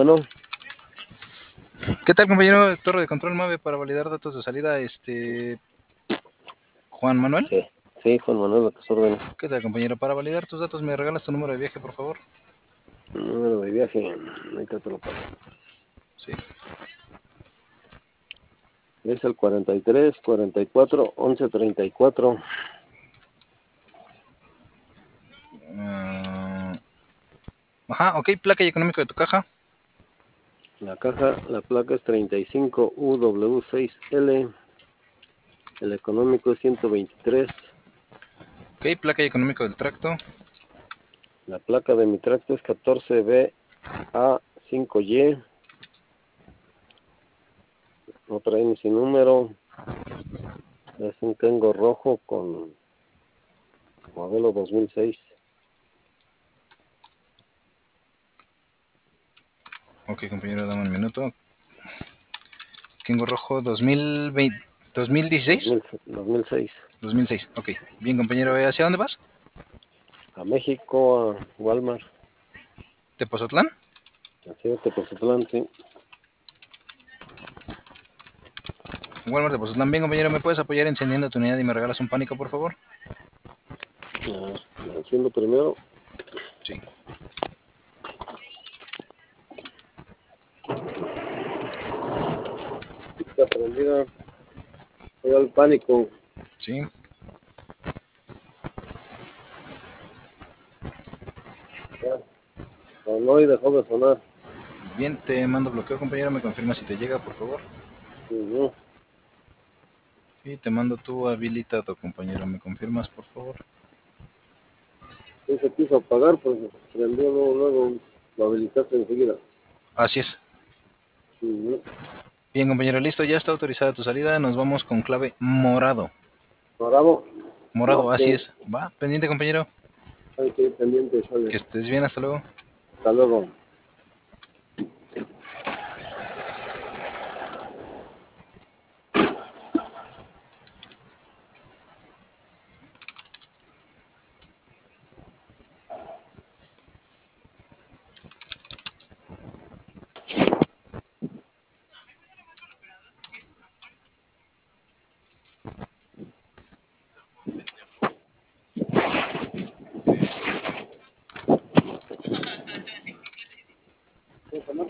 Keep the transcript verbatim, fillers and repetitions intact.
Bueno, ¿Qué tal, compañero? Torre de control MAVE para validar datos de salida, este Juan Manuel. sí, sí, Juan Manuel, a tus órdenes. ¿Qué tal, compañero? Para validar tus datos, ¿me regalas tu número de viaje, por favor? Número de viaje, ahorita te lo paso. Sí. Es el cuarenta y tres, cuarenta y cuatro, once, treinta y cuatro. Uh, ajá, ok, placa y económico de tu caja. La caja, la placa es treinta y cinco U W seis L. El económico es ciento veintitrés. Ok, placa y económico del tracto. La placa de mi tracto es catorce B A cinco Y. No trae ni sin número. Es un Kengo rojo con modelo dos mil seis. Ok, compañero, dame un minuto. Kengo rojo dos mil veinte, dos mil dieciséis. dos mil seis. dos mil seis, ok. Bien, compañero, ¿hacia dónde vas? A México, a Walmart. ¿Tepozotlán? Así es, Tepoztlán, sí. Walmart de Tepozotlán. Bien, compañero, ¿me puedes apoyar encendiendo tu unidad y me regalas un pánico, por favor? Ah, haciendo primero. Sí. Está prendida. Llega el pánico. Sí. Ya. Sonó y dejó de sonar. Bien, te mando bloqueo, compañero. ¿Me confirma si te llega, por favor? Uh-huh. Y te mando tu habilitado, compañero. ¿Me confirmas, por favor? Sí se quiso apagar, pues prendió luego, luego lo habilitaste enseguida. Así es. Uh-huh. Bien, compañero, listo. Ya está autorizada tu salida. Nos vamos con clave morado. ¿Morado? Morado, Ok. así es. Va, pendiente, compañero. Hay que ir pendiente, Que sale. estés bien, hasta luego. Hasta luego.